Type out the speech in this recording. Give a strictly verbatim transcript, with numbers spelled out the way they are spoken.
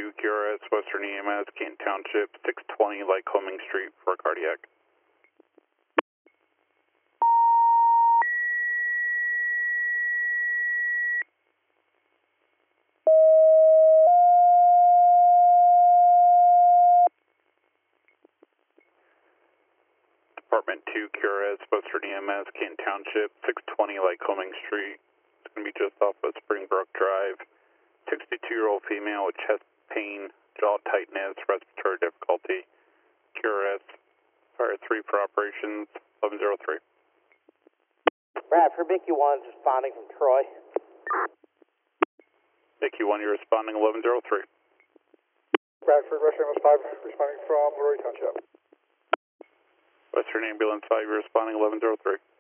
two, Q R S, Western E M S, Canton Township, six twenty Lycoming Street for cardiac. Department two, Q R S, Western E M S, Canton Township, six twenty Lycoming Street. It's going to be just off of Springbrook Drive. sixty-two-year-old female with chest pain, jaw tightness, respiratory difficulty. Q R S, fire three for operations, eleven oh three. Bradford, Mickey one's responding from Troy. Mickey one, you're responding eleven oh three. Bradford, Western Ambulance five, responding from Leroy Township. Western Ambulance five, you're responding eleven oh three.